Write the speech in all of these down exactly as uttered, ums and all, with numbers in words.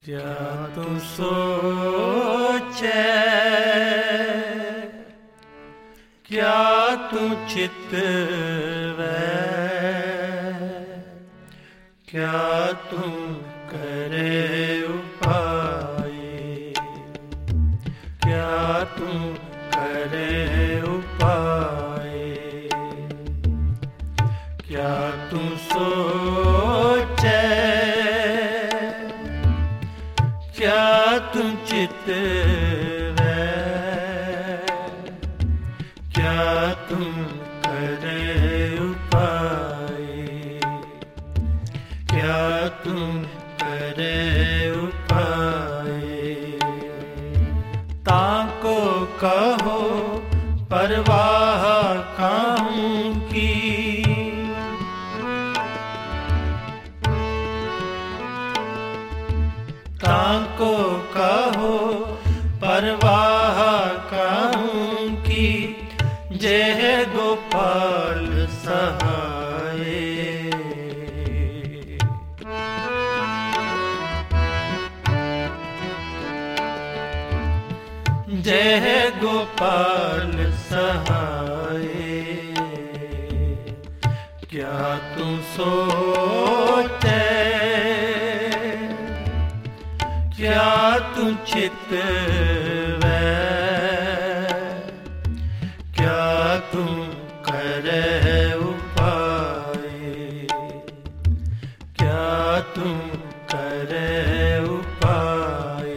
क्या तू सोचे, क्या तू चितवे, क्या तू करे उपाय, क्या तू करे उपाय, क्या तू सोचे, क्या तू चितवे, क्या तू करे उपाय, क्या तू करे उपाय। ताको कहो परवाह काहू की, ताको कहो परवाह काहू की, जय गोपाल सहाय। जय गोपाल सहाय। क्या तू सोचे, क्या तू चितवे, क्या तू करे उपाय, क्या तू करे उपाय।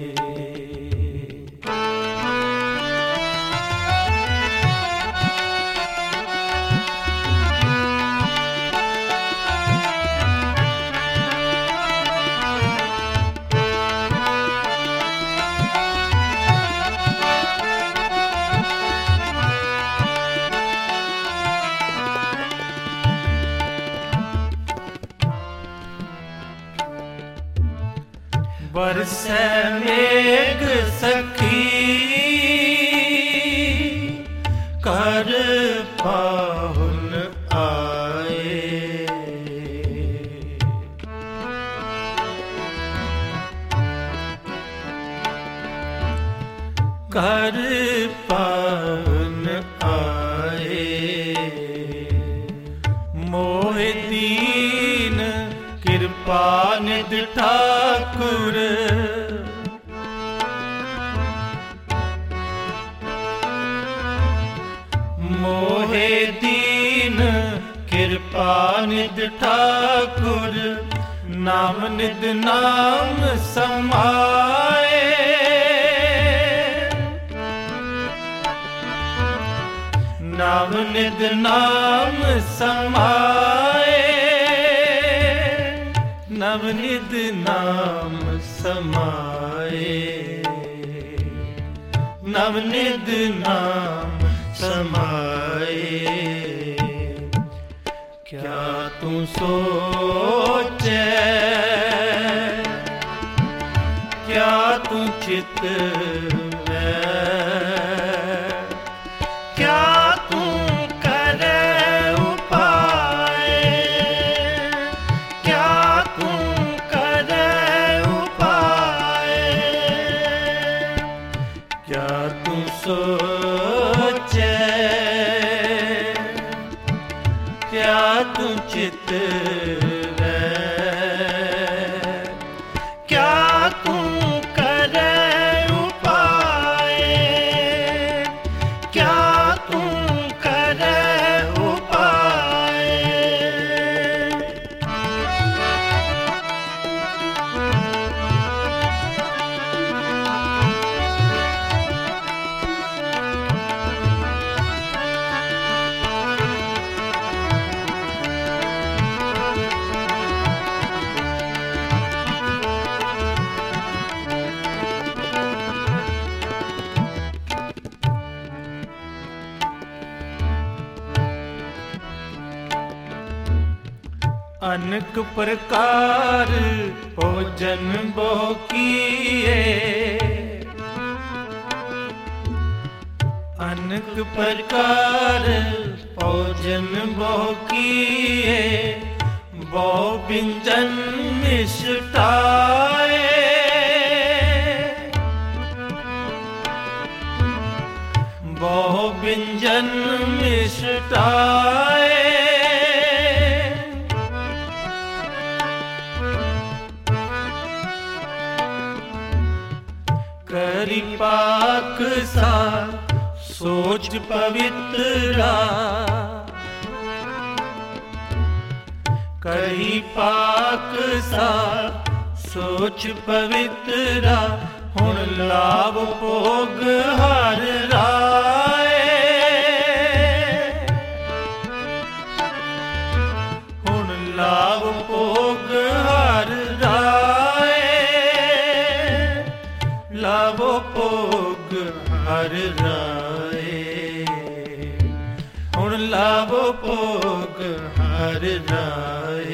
बरसे मेघ सखी कर पाहुन आए, कर पाहुन आए। मोहि दीन कृपा निध ठाकुर, मोहे दीन कृपा निध ठाकुर, नाम निध नाम समाए। नाम निध नाम समाए, नवनिध नाम समाए, नवनिध नाम समाए। क्या तू सोचे, क्या तू चितवे, क्या तू करे उपाय, क्या तू करे उपाय। क्या तू सोचे, क्या तू चितवे, क्या तू करे उपाय, क्या तू करे उपाय। अनेक प्रकार भोजन बहु किए, अनेक प्रकार भोजन बहु किए, बहु व्यंजन मिष्टाए। करी पाक सा सोच पवित्रा, करी पाक सा सोच पवित्रा, हुण लाभ भोग हर राय, हुण लाभ भोग हर राय, लाभ भोग हर राय, हुण लाभ भोग हर राय।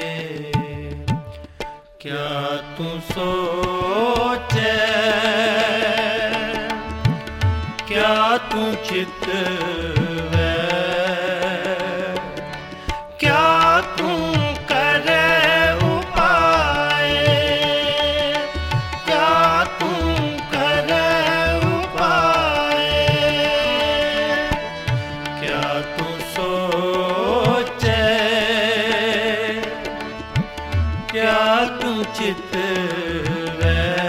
क्या तू सोचे, क्या तू चितवे, क्या तू करे उपाय, क्या तू करे उपाय, क्या तू सोचे, क्या तू चितवे,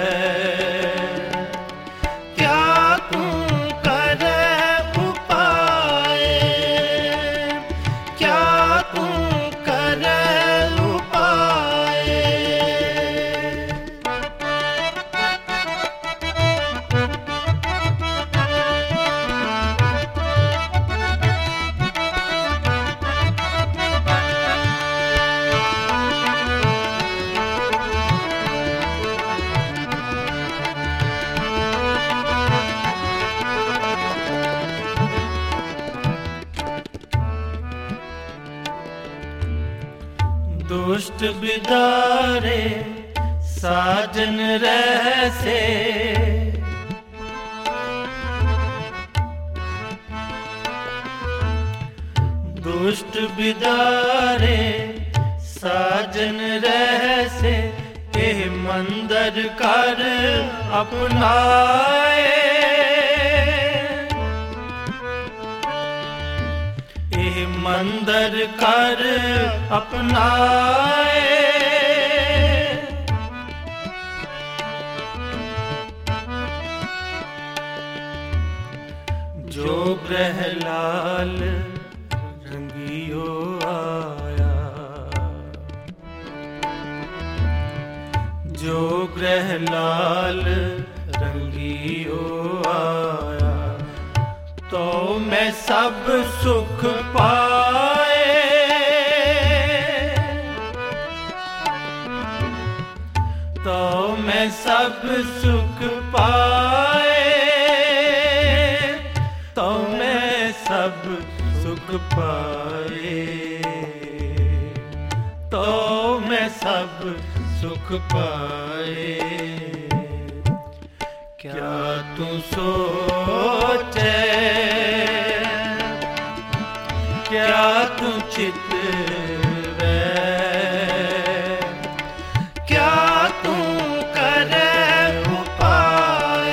क्या तू करे उपाय, क्या तू करे उपाय। दुष्ट बिदारे साजन रहसे, दुष्ट बिदारे साजन रहसे, एह मंदर कर अपनाए, एह मंदर कर अपनाए, जो ग्रहलाल रंगियो आया, जो ग्रहलाल रंगियो आया, तो मैं सब सुख पाए, तो मैं सब सुख पाए, तो मैं सब सुख पाए, तो मैं सब सुख पाए। क्या तू सोचे, क्या तू चितवे, क्या तू करे उपाय,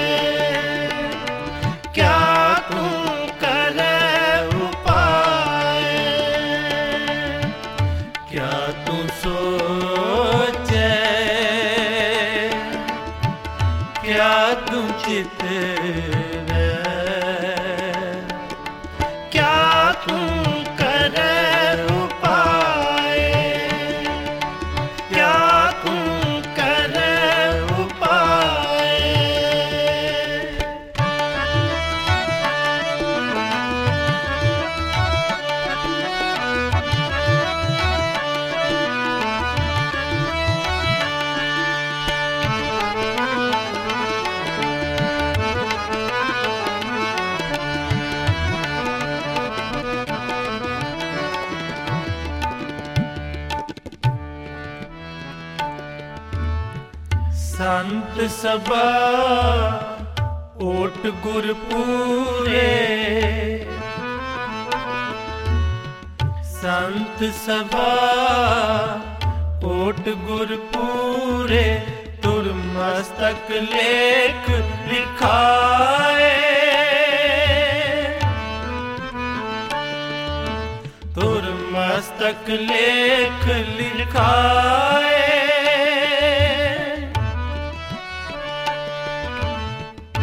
क्या तू करे उपाय, क्या तू सोचे, क्या तू चितवे, क्या तू करे उपाय, क्या तू करे उपाय। संत सबा ओट गुरपूरे, संत सबा ओट गुरपूरे, तुर मस्तक लेख लिखाए, तुर मस्तक लेख लिखाए,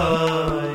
पाए।